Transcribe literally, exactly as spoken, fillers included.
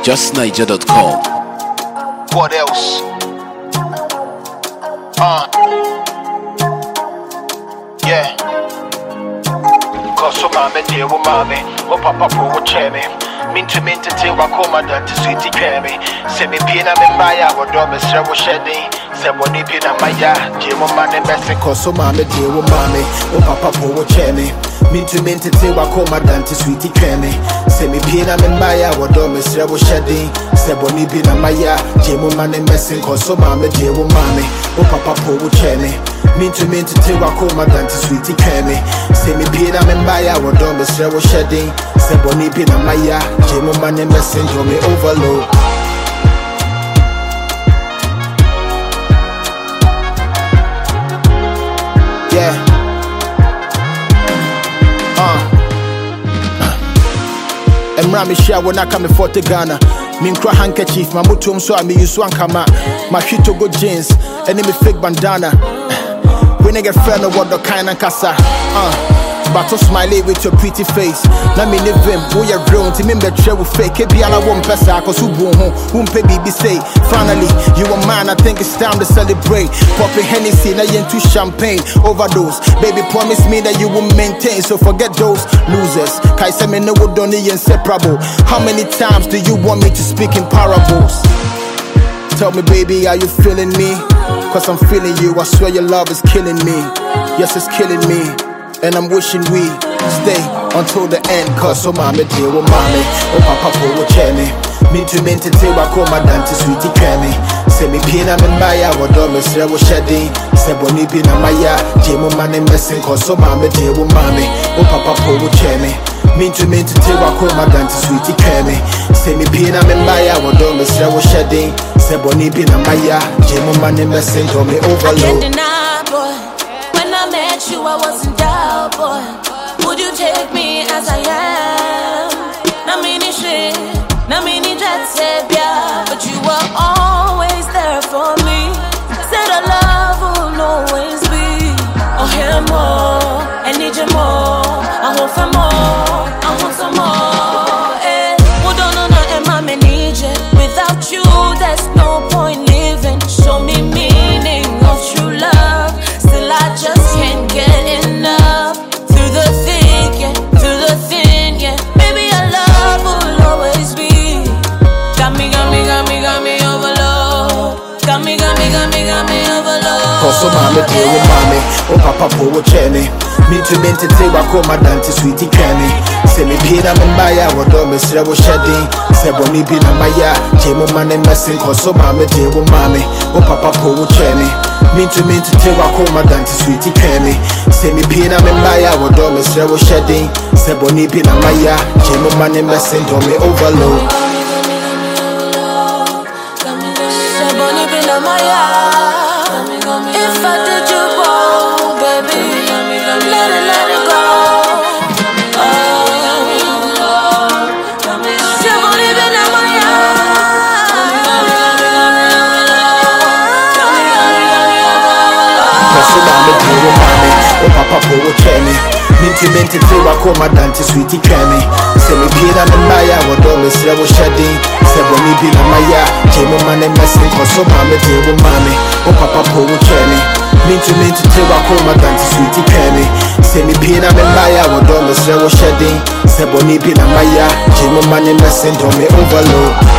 just niger dot com. What else? Uh. Yeah. Cause so mama dear wo mama, o papa po wo cheme. Mintu mintu te wa koma dante sweetie kreme. Se me pina me maya wo do me sre wo shedding. Se boni pina maya, je mo mane bese. Cause so mama dear wo mama, o papa po wo cheme. Mintu mintu te wa koma dante sweetie kreme. Se me pina me maya wo do me sre wo shedding. Se boni pina maya, je mo mane bese. Cause so mama dear wo mama, o papa po wo cheme. Mintu mintu te wa koma dante sweetie kreme. Se me pina me maya wo do me sre wo shedding. Se boni pina maya, je mo mane bese. Do me overload. Yeah. Uh. Emra me share when I come for to Ghana. Min cry handkerchief, my mutum so I me use one kama. My shit to go jeans, and me fake bandana. When I get friend of what the kind of casa. Uh. But to smile with your pretty face. Na me live him, boy you're grown to me betray with fake. Kebi ala one pesa, cause who won't home, won't pay baby say. Finally, you a man, I think it's time to celebrate. Popping Hennessy, now you into champagne. Overdose, baby promise me that you will maintain. So forget those losers. Kaisa me no would only inseparable. How many times do you want me to speak in parables? Tell me baby, are you feeling me? Cause I'm feeling you, I swear your love is killing me. Yes, it's killing me. And I'm wishing we stay until the end. Cause so mama dear wo mama, o papa po wo cheme. Mintu mintu te wa koma dante sweetie kreme. Se me pina me maya wo do me sre wo shedding. Se boni pina maya, je mo mane messing. Cause so mama dear wo mama, o papa po wo cheme. Mintu mintu te wa koma dante sweetie kreme. Se me pina me maya wo do me sre wo shedding. Se boni pina maya, je mo mane messing. Do me overload. I can't deny, boy. When I met you, I wasn't doubt, boy. Would you take me as I am? Na mini shit, na mini jet set, yeah. But you were always there for me. Said our love will always be. Oh, hear more, I need you more. I want some more, I want some more. Eh, well, don't know nothing, mommy need you. Without you, there's no point living. Show me meaning of true love. Still, I just can't get enough. Through the thick, yeah, through the thin, yeah. Baby, our love will always be. Got me, got me, got me, got me overload. Got me, got me, got me, got me overload. Cause so mama dear wo mama, o papa po wo cheme. Mintu mintu te wa koma dante sweetie kreme. Se me pina me maya wo do me sre wo shedding. Se boni pina maya, je mo mane messing. Cause so mama dear wo mama, o papa po wo cheme. Mintu mintu te wa koma dante sweetie kreme. Se me pina me maya wo do me sre wo shedding. Se boni pina maya, je mo mane messing. Do me overload. Se boni pina maya. If I did you wrong, baby, let it, let it go. Se boni pina maya. Cause so mama dear wo mama, o papa po wo cheme. Mintu mintu te wa koma dante sweetie kreme. Se me pina me maya wo do me sre wo shedding. Se boni pina maya, je mo mane messing. Cause so mama dear wo mama, o papa po wo cheme. Mintu mintu te wa koma dante sweetie kreme. Se me pina me maya wo do me sre wo shedding. Se boni pina maya, je mo mane messing. Do me overload.